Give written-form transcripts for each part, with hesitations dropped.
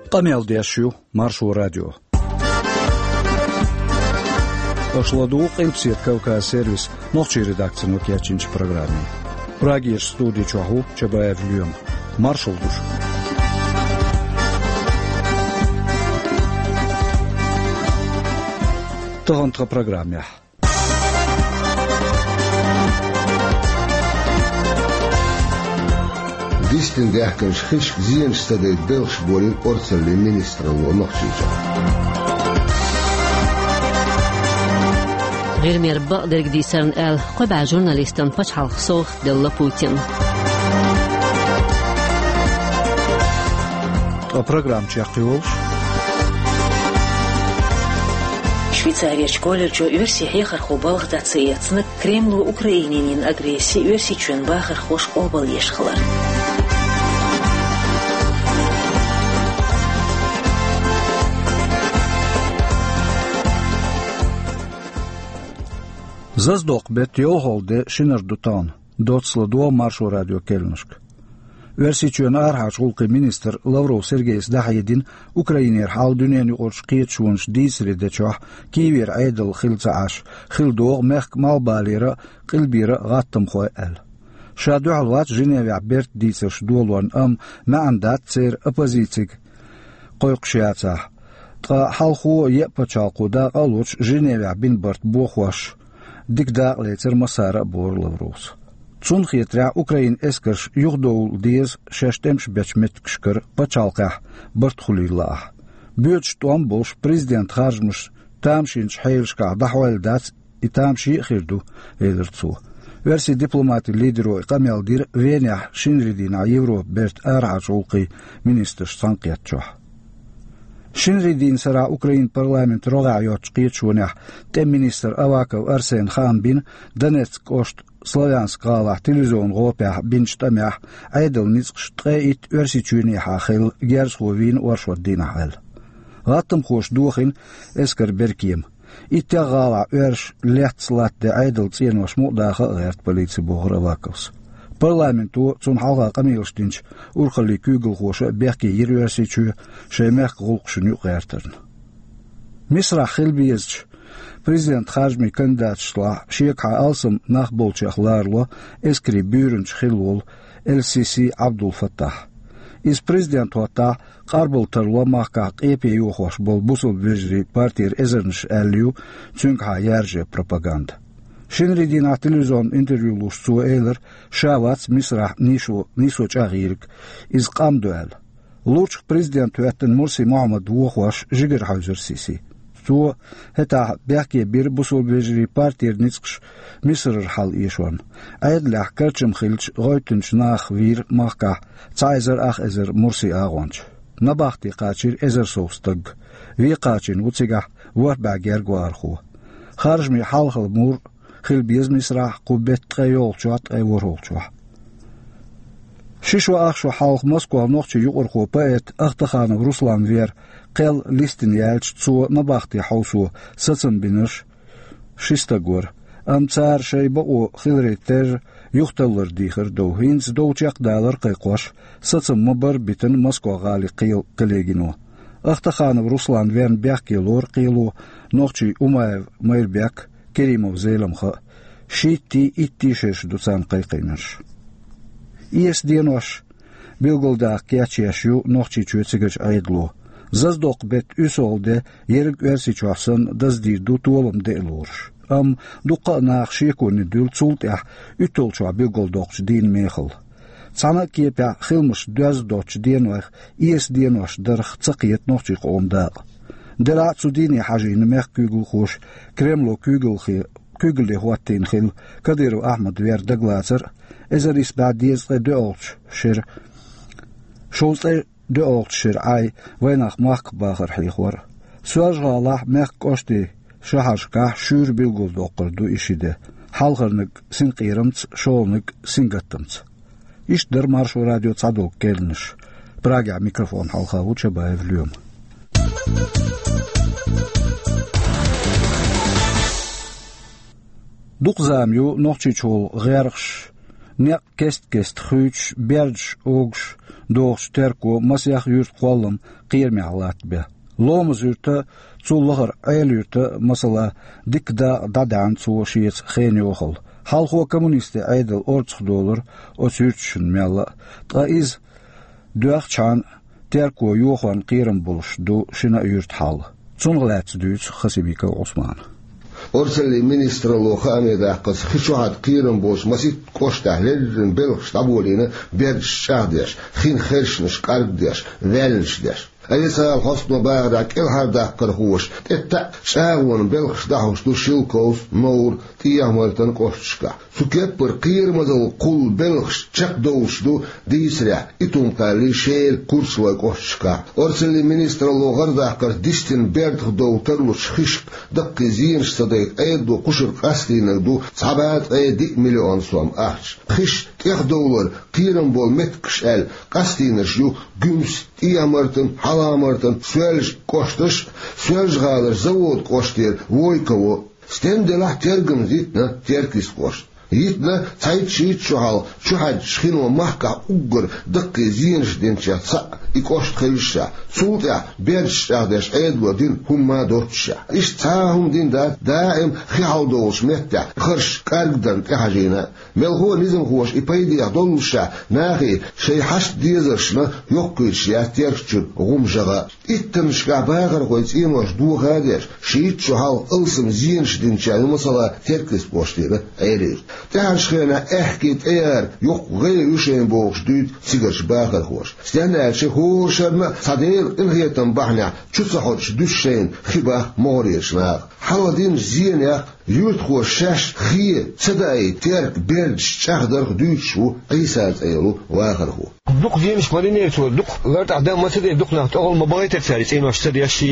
Qamel Deshu, Marshall Radio. Пошладу Кемпсет Кавказ сервис, ночи редакции Нокиачинч программе. Прагиш студии Чаху, Чабаев Льем. Маршал Душ. Тагантра программе. Дистин дяхкан шхиш зиен стадей белш болин орцелли министра лонохчича. غير بقدر جدي سرن قال قبع جورناليستان فشح الخصوخ دل بوتين. Программ Чехиолш. Швейцария школы чё версия хехар хобал гдацияцны Кремлу Украининин агрессии версии чён бахар хош обал ешхлар. Заздок бет йоголде шинер дутан, доцладуа Маршал радио Келнушк. Версичуен архаш гулки министр Лавров Сергей Дахаедин Украинер хал дюнени орш киетшунш дисри дечах кивер айдл хилцааш хилдуг мехк малбалира قلبيرا غاتم خوي ال. شادو علوات جنيف عبرت ديسرش دولوان ما عندات سير أبوزيتيك قويق شياتا تقا حالخو يأبتشالقو دا قالوش جنيف عبين برت بوخوش ديك دا ليتر مسارة بور لفروس. تون خيترع أوكراين إسكرش يغدول ديز شاشتمش بيشمتكشكر بتشالقح برت خلي الله. بيوتش توان بولش بريزيدنت خارجمش تامشينش حيلشكا دحوال دات إتامشي خيردو إيدرتسو. версии дипломаты лидеру Камел Дир Веня Шинридина Евро Берт Арачулки министр Санкетчо. Шинридин сара Украин парламент рогайот кичунях тем министр Аваков Арсен Хан бин Донецк ост славянскала телевизион гопя бинштамях айдл ницш трэит версии чуниха хил герсховин оршоддина хал. Латам хош духин эскер берким. Иттягала өрш лехтслат де айдл ценваш мудаха герт полиции Бограваковс. Парламенту цун халга камилштинч урхали күгл хоша бехки ерверсичу шемех гулкшню гертерн. Мисра хилбиезч президент хажми кандидатшла шекха алсам нахболчахларло эскри бюренч хилвол ЛСС Абдул Фаттах. Из президента Карбул Тарла Мака ЭПЮ хош бол бусул вижри партир эзернш элью цюнгха ярже пропаганда. Шинридин телевизион интервью лушцу эйлер шавац мисра нису чагирк из камдуэл. Лучший президент уэттен Мурси Мухаммад Вохваш Жигерхаузер Сиси. Цу хета бяки бир бусул вижри партир ницкш мисрр хал ишван. Айдлях керчем хилч гойтенш нах вир мака цайзер ах эзер Мурси агонч. Набахти قاچير ازر سوستگ وی قاچين وڅيگه ور باګر غوارخو خارجمي حالخل مور خل بيز مسرح قبت قيول چات اي ورولچو شيشو اخشو حالخ موسكو نوخچ يقرخو بيت اختخان روسلان وير قل ليستن يالچ цу набахти حوسو سڅن بنش شيستگور امصار شيبه او خلريتر يختلر ديخر دو هينز دو چاق دالر قيقوش سڅم مبر بتن موسكو غالي قيل قليگينو اختخان روسلان وين بياك لور قيلو نوخچي امايف ميربيك كريمو زيلمخ شيتي اتيشش دوسان قيقينش إيس دينوش بيلغولدا كياتشيشيو نوخچي چويڅگچ ايدلو ززدوق بت üsolde yerig versichwasen das du tolum de lorsh دوقا ناخشيكوني دول تولتح يتولشوا بيقولدوكش دين ميخل تانا كيبا خلمش دوز دوتش دينوخ إيس دينوش درخ تقيت نوخشي قوم داق دلا تسوديني حاجي نميخ كوغل خوش كريملو كوغل دي هواتين خل كديرو أحمد وير دقلاتر إزاريس بعد ديزغ دوالش شير شولتر دوالش شير عاي ويناخ ماخ باخر حليخور سواج غالح ميخ كوشتي شهاشكا شور بيلغول دوقردو إشيده حالغرنك سنقيرمت شولنك سنغتمت إش در مارشو راديو تصادو كيلنش براغع ميكروفون حالخا وچبايف اليوم دوق زاميو نوخچي چول غيرخش Nek kest hüç, berç, ogş, doğş, terko, masyak yurt qollum, qiyirmiyağlat be. Lomuz yurta, çullağır, ayl yurta, masala, dikda dadan çuğu şiyiz, xeyni oxul. Halkı komünisti aydıl orçıqda olur, o sürtüşün meyalla. Taiz, düğaq çan, terko yoxuan qiyirm buluşdu, şina yurt hal. Çunğlatsı düğüç, Xasimika Osman. Orselli ministraloo xamedaqas xishohat qiran bosh masit qoshtahleririn belx tabolini berch shagdesh xin khershnish qalbdesh velnshdesh Alisa hosma bağrak elhardak karhuş etta şağun belx dahuş du shilkos nour tiyamartan qoshchka suket bir qirmadal qul belx chaqdoush du disra itum qali shel kurswa qoshchka Orselli ministraloo gardaqar distin berg doutarlush xishq daqizin صديق أيدو قشر قاستين دو صعبات أيدي مليون صوم أحش خش $10 قيرن بول متكشال قاستين شو جمس إيامرتن حلامرتن سوالش قشتش سوالش غادر زود قشتير ويكو ستندلا ترجم زيتنا تركيس قشت يتنا تايت شيت شحال شحال شخينو محكا أجر دقي زينش دينشا صا إكوشت خلشا سوطع بيرش أغداش أيدو دين هما دوتشا إش تاهم دين دائم خيال دوش متع خرش كارقدن تحجينا ملغو نزم خوش إبايدي أدولشا ناغي شي حش ديزرشنا يقيش ياتيرشن غمجغا إتنشكا باغر قويت إيموش دو غاداش شيت شحال ألسم زينش دينشا المصلا تركز بوشتير أيرير تهرشخينا احكيت ايار يق غير يشين بوش دود سيغرش باخر خوش ستانا شهور شرنا صدير انهيتن بحنا چوصحوش دوشين خباه موريشنا حوادين زين يا يوت خوش شاش خيه صداي ترك برج شاخدر دوشو قيسات ايرو واخر خو دوق زينش مالينيتو دوق غير عدم ما تدي دوق نحت اول ما بغيت تسالي اين واش تدي شي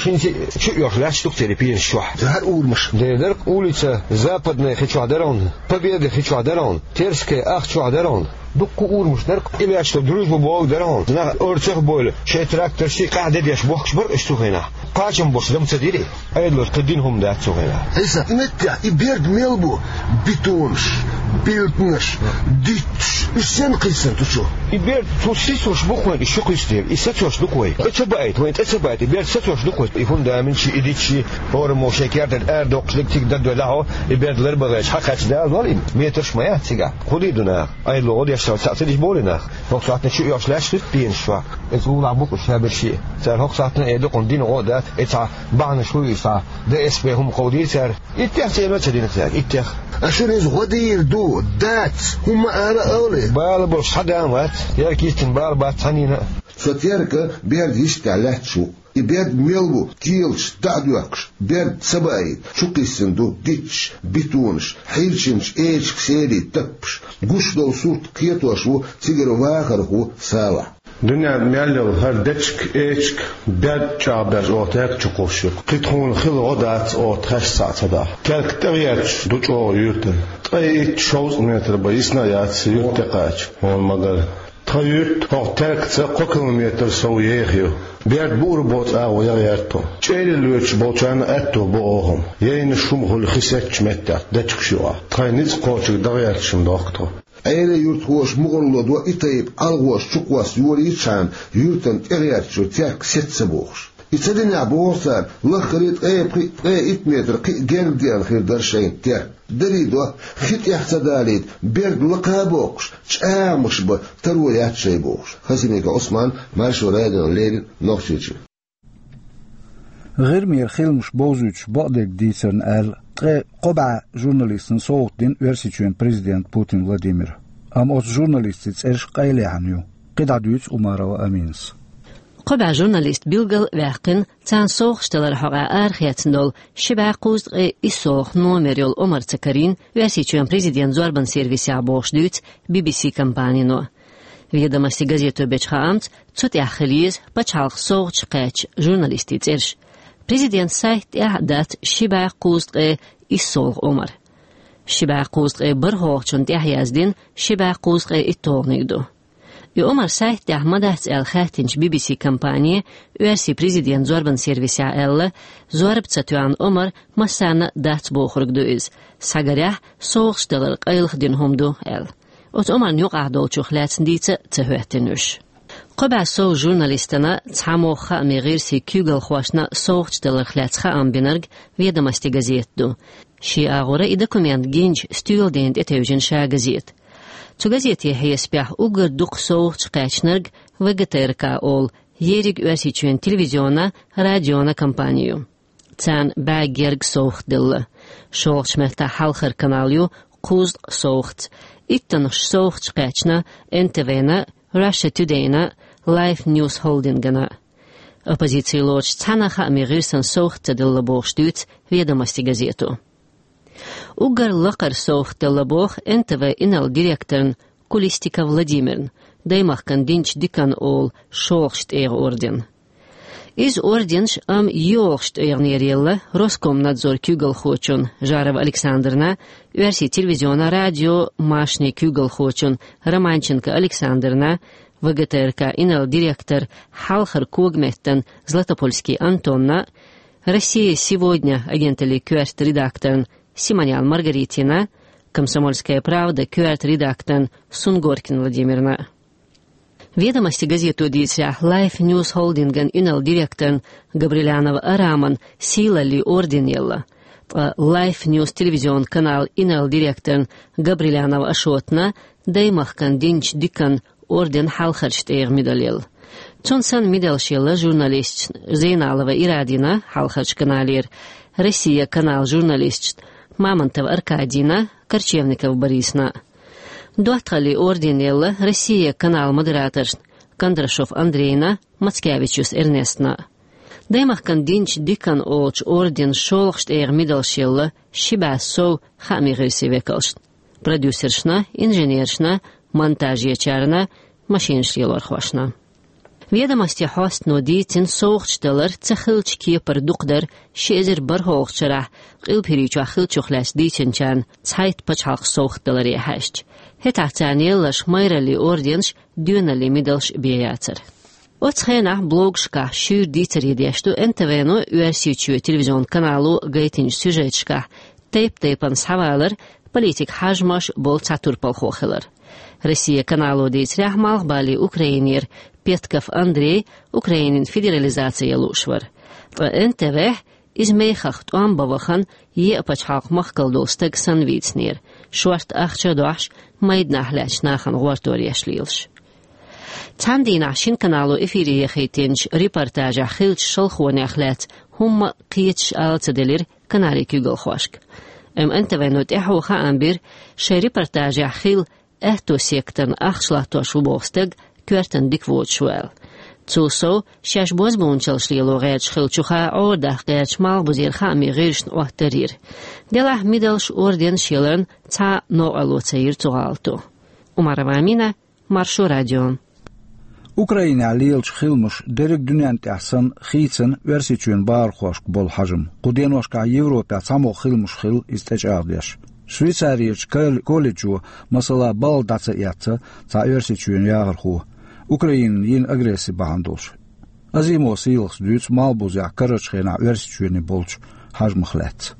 شو يخلاش دوق تريبين شوح ده اول مش ده улица западная Хичуадерон, победы Хичуадерон, Терская Ахчуадерон. دكو أورمش نرك إلى أشتو دروج ببوق درون نا أرتخ بول شيء تراكتر شيء قاعد يديش بوخش بر أشتو هنا قاچم بوش دم تديري أيدلو تدينهم ده أشتو هنا إذا نتيا يبرد ملبو بيتونش بيلتنش ديتش إيشان قيسن تشو يبرد توسيسوش بوخوين إيشو قيستير إيساتوش دوكوي أتبعت وين أتبعت يبرد ساتوش دوكوي يفون ده من شيء إديتشي هورمو شكيرت الأردوق لك تقدر دلعه يبرد لربغش حقش ده ظالم ميترش ما يحتاج خدي دنا أيدلو غادي شو ساعتين بولنا وقتنا شو ياشلاش بين شوا اسمه لعبوك شابر شيء صار وقتنا يدو قندين غودا اتع بعنا شوي صار ده اسمهم قودي صار يتحسن ما تدين صار يتح أشرز غدير دو دات هم أنا أولي بالبوش حدا مات يا كيستن بالبات ثانينا فتيرك بيرد يشتعلت شو يبرد ميلبو كيلش دعدوكش برد سباي شوقيسن دو ديتش بيتونش حيلشنش ايش كسيري تبش قوش دو صوت كيتوشو تيجرو واخر هو سالا دنيا ميالو هر دتشك ايشك برد شعبش اوتاك چقوشو قيتون خيل غدات او تخش ساعت دا كالك تغيرش دو چو يوتن تاي شوز متر بايسنا يات يوتقاش هون مگر تايوت توتاك تسا كيلومتر سويهيو بيرد بوربوت او يغيرتو چيللوچ بوچان اتو بوهم يين شومخول خيسچ متت دچكشوا تاينيز قوچ دغيرچم دوكتو ايله يورت خوش مغرلود و ايتيب الغوش چوقواس يوريچان يورتن اغيرچو تاك سيتسبوخ يتدنيا بوصار لخريت اي متر جرديان خير درشين تاك دريدو خيت يحتداليد بيرد لقابوكش چامش ب ترويات شي بوخش خزيميك عثمان ماشو رادن ليل نوخشيچ غير مير خيلمش بوزوچ بعدك ديسن ال قبع جورناليستن صوتين ورسيچون بريزيدنت بوتين فلاديمير ام اوت جورناليستس ايش قايله عنيو قدعدوچ عمر امينس قبع جورناليست بيلغل واقن تان سوخ شتلر حقا ارخيتندول شبع قوزد إسوخ نومريول عمر تكرين واسيچون بريزيدنت زوربن سيرفيسيا بوشدوت BBC компанину. Ведомости газету Бечхаамт цут яхлиз пачалх сох чкач журналисти церш. Президент сайт яхдат шибع قوزد إسوخ عمر. شبع قوزد برهوخ چون تحيازدين شبع قوزد إتوغنيدو. عمر سایت ده مدهت الخاتنج BBC компания ورسي президент زوربن سيرفيسيا ال زورب تساتوان عمر مسانا دات بوخرق دوز ساگريح سوخش دلر قيلخ دينهم دو ال ot oman yuqahdolchuq latsnditsa tsuhtinus. قبع سو جورناليستنا تحموخا مغيرسي كيغل خواشنا سوغتلر خلاتخا امبينرغ ведомости газетту. Ши агора и документ гинж стюлдент этевжин ша газет. Цу газете хеспях угр дук соугч качнерг ВГТРК ол ериг уасичен телевизиона радиона компанию. Цан багерг соугдилла. Шоғчмехта халхар каналю куз соугт. Иттаныш соугч качна НТВна Russia Today-на Life News Holding-на. Оппозиции лоч цанаха амирирсан соухта делла бохштуц ведомости газету. Угар лакар соухта лабох НТВ инал директорн Кулистика Владимирн, даймах кандинч дикан ол шоухшт орден. Из орденш йоухшт нерелла Роскомнадзор кюгал хочун Жаров Александрна, версии телевизиона радио Машни кюгал хочун Романченко Александрна, ВГТРК инал директор Халхар Когметтен Златопольский Антонна, Россия сегодня агентали кюэрт редакторн Симонян Маргаритина, Комсомольская правда кюэрт редакторн Сунгоркин Владимирна. Ведомости газету дитя Life News Holding инал директор Габрилянова Араман сила ли орденелла. Life News телевизион канал инал директор Габрилянова Ашотна даймах кандинч дикан орден халхарштег медалел. Чонсан медалшела журналист Зейналова Ирадина халхарч каналер, Россия канал журналист Мамонтов Аркадина, Корчевников Борисна. Дуатхали орденелла Россия канал модератор Кондрашов Андрейна, Мацкевичус Эрнестна. Даймах кандинч дикан олч орден шолхштег медалшела Шибасов Хамигрисевекалш. Продюсершна, инженершна, монтажьячарна, машиншлилор хвашна. Ведомости хостно дитин соухштелер цехилч кипер дуqder шезер бархоохчара qilpirichu xilchuxlas ditinchan zeit pachaq soухтелер яхашч. Хетахтанеллаш майрали орденш дюнали медалш биятер. Оцхена блогшка шүр дитеридешту НТВ-но уэрсичу телевизион каналу гайтинч сюжетшка тейп-тейпан савалер политик хажмаш бол цатурпалхохелер. Россия каналу дейцрях малхбали украинер Петков Андрей, Украинин федерализация лушвар. В НТВ из мейхах туамбавахан е пачхак махкалдостег санвицнер. Шварт ахчадаш майднахляч нахан гварторияшлилш. Цандина шин каналу эфири хейтинч репортажа хилч шалхуанахлят хумма қиетш алцаделер канали кюгалхвашк. НТВ нот эхуха амбир ше репортажа хил эхто сектан ахшлатош убостег кюртен диквотшвел. Цусо шаш бозбончалшлило рэч хилчуха ордах гэч малбузир хами гэршн уахтарир. Делах мидалш орден шилерн ца но алоцаир цугалту. Умаравамина, Маршу радио. Украина лиелч хилмуш дерек дунянт ахсан хитсен версичун бархошк бол хажм. Куденошка Европа само хилмуш хил истечагдеш. Швейцарияч колледжу масала бал даца ятца ца версичун ягарху. Украин ин агрессия бахандош. Азимо силс дюц малбузя карачхена версичуни болч хажмхлет.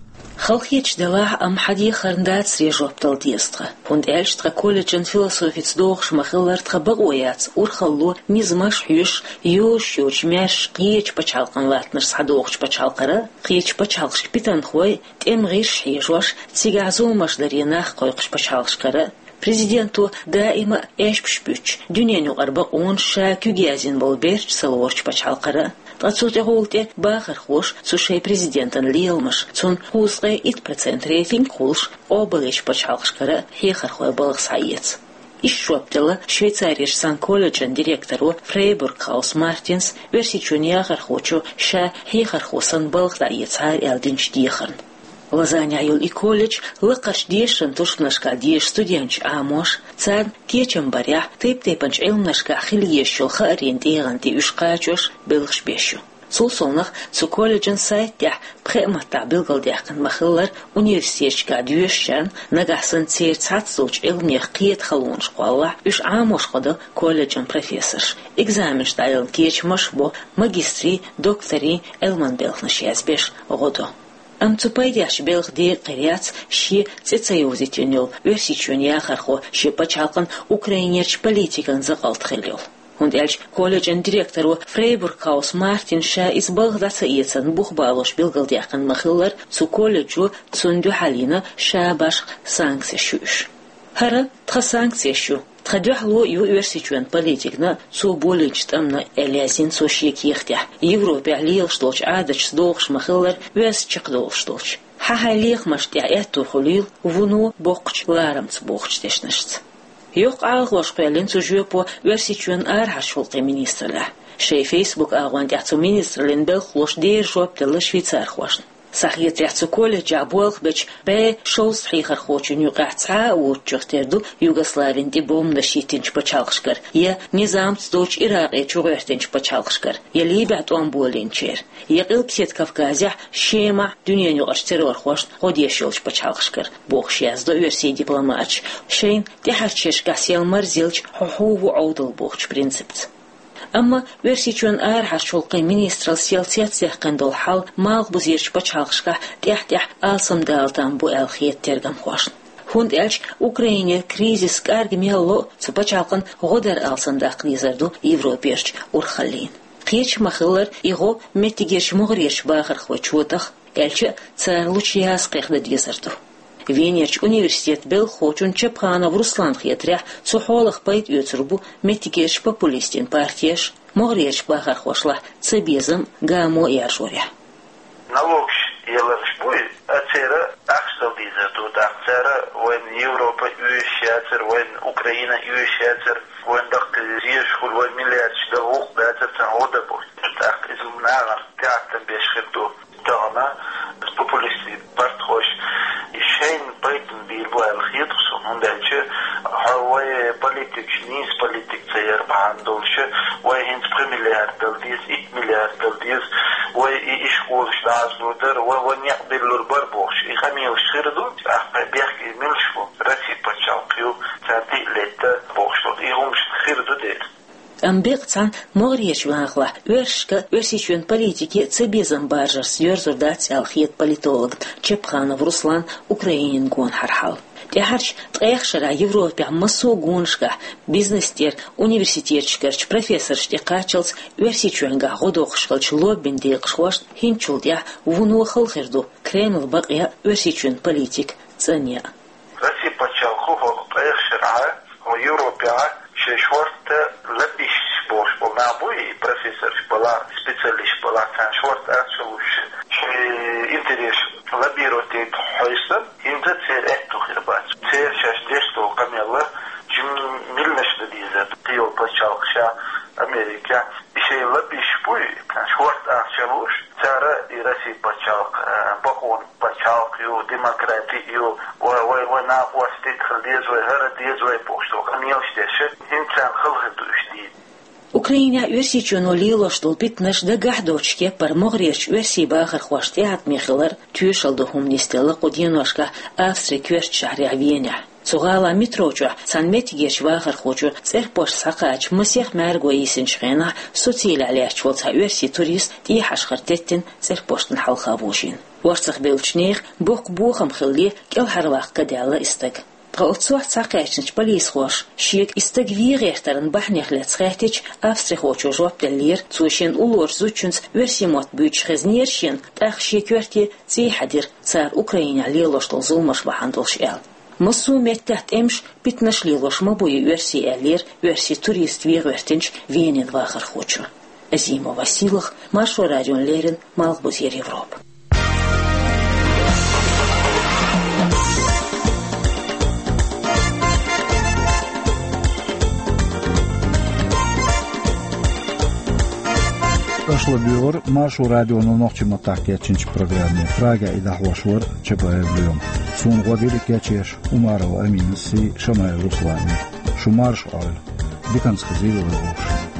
Халхич дела am hadi kharndat srejoptal diestra und elstra kollegian philosophic doch machillart bagoyat ur khallo mizmash hysh yosh yosh mesh qich pachalqan latners hadoch pachalqara qich pachalqsh pitan khoy temghish hijwash tsigazumash darinakh qoyqish pachalqshqara Президенту даима эшпшпүч дүйнөнү арба он ша күгязин бол берч салворч пачалкара. Тацут ягулте бахар хош сушей президентан лиелмаш цун хузгай 1% рейтинг хулш обалыш пачалкшкара хехар хой балык сайец. Ишшоптела Швейцариш сан колледжен директору Фрейбург Хаус Мартинс версичуньягар хочу ша хехар хосан балык дайецар элдинч дихарн. Лазаня юл и колледж лакаш дешен тушнашка деш студентч амош цад кечем баря тейп-тейпанч элмнашка хильешшул ориентиранти ушкачош белхшбешу. Сулсонах цу колледжен сайттях пхемата билгалдяхкан махиллар университетчка дюшчан нагасан цер цацуч элмнех киет халунш қуалла уш амош қоды колледжен профессорш. Экзамен штайл кечмош бо магистри, доктори элман белхнаш язбеш ғоду. Am цупайдяш белых ди қириац ши цецаюзитюнил версичун яхархо ши пачалкан украинерч политикан зақалтхилил. Und elch колледжен директору Фрейбургхаус Мартин ша из Болгдаса иецен бухбалош билгалдяхан махиллар цу колледжу цундю халина ша баш санкция шуш. Хара тха санкция шу. Тхадюхло ю версичуен политикна цу болич тамна элязин цу шекихтя. Европе лил штолч адач сдохш махиллар вес чакдол штолч. Хахалих маштя эту хулил вуну бокч ларамц бокч тешнашц. Yok ağloş qəlin sujupo versiçün arhaşulqi ministrla. Şey Facebook ağwan təxtu ministrlin bel xloş deyir jop tələ Şveytsar xoşn. Saxiyət təxtu kolleja bolq beç bə şols xixar xoçun yuqatsa uçuqterdu Yugoslavin dibomda şitinç paçalqışqar. Ya nizam stoç Iraq çuğertinç paçalqışqar. Ya Libyat on bolinçer. Ya qılpset Kavkazya şema dünyanı terror xoşn qodiyeşolç paçalqışqar. Boxşyazda versi diplomatç. Şeyin təharçeş qasel marzilç huvu audal boxç prinsipts. Amma versiçün arhaşulqi ministral siyasət qandol hal mal buzirç paçalqışqa təhtəh alsam daltan bu elxiyet tergam xoşn. Hund elç Ukrayna krizis qargmello paçalqın qodar alsanda qnizardu Evroperç urxallin. Qeç maxıllar iğo metigeç muğriyeç baxır xoçotaq elçi tsarluçyas qeqda dizardu. Венерч университет бел хочун чепхана в Руслан хетря цухолах пайт юцурбу метигеш популистин партияш могреч бахар хошла цебезам гамо яршоря. Налогш еларш буй ацера ахстал дизерту ацера вен Европа юшяцер вен Украина юшяцер вен дактизеш хул вен миллиард даух дацер цаода бу так измнагар театр бешхиту тана популисти партхош Шейн Байтон билбу алхидхсон ундаче хавай политик низ политик цер бандолше вай хинс премиляр далдис 1 миллиард далдис вай ишкол штазлудер вай някбиллур барбош и хамил ширду ахбех милшфу раси пачалкю цати лета бошто и умш ширду дет Амбекцан могреч вахла вершка версичун политики цебезам баржар сверзурдат алхиет политолог Чепханов Руслан Украинин гон хархал. Тэхарч трэхшара Европе масо гоншка бизнестер университетчкерч профессоршти качылц версичунга годохшкалч лоббинди кшваш хинчулдя вуну халхерду Кремл бакя версичун политик цаня. Раси пачалху трэхшара Европе شورت لبیش باش با نبودی پروفسور بالا اسپیشالیست بالا تن شورت ارچوش اینتریش لبیروتی حیثم اینجا تیر اتو خیربات تیر شش دستو کمیلا جم میلنش دیزد تیو پچالخشا امریکا ایشه لبیش بوی تن شورت ارچوش ترا ایراسی پچالخ باقون پچالخ یو دموکراتی یو و ناوستیت خلدیز و هر دیز و پوشتو کمیلش دشه اینتران خلق دوشتی Украина версичун олило штол питнаш да гахдочке пар могреч верси бахар хваштят михлар тюшал до хумнистела qudinошка Австрия кверч шахри Веня. Цугала метрочу санметигеш бахар хочу церпош сакач масех марго исинчхена социалияч волца верси турист ди хашхартеттин церпоштн халхабушин. Ворцах белчнех бухам хилли кел харвах кадяла истаг. Троцух цакачнич полис хош шик истагвиертерн бахнехлет схэтич Австрия хочу жоптеллер цушин улор зучунс версимот бүч хезнершин тах шикверти цихадир цар Украина лилоштол зулмаш бахандолшел. Масу меттат эмш питнаш лилош мабуи верси эллер верси турист вирвертинч Венен вахар хочу. Зима Василах, Маршо Радион Лерин, Малбузер Европа. Aşılıyor, Marşo Radyo'nun nokçima takiyetçinç programı Praga idahlaşır çabayevliyum. Son vadilik geçiş Umarov Aminisi Şamay Ruslani. Şu marş oil. Dikanskı zilü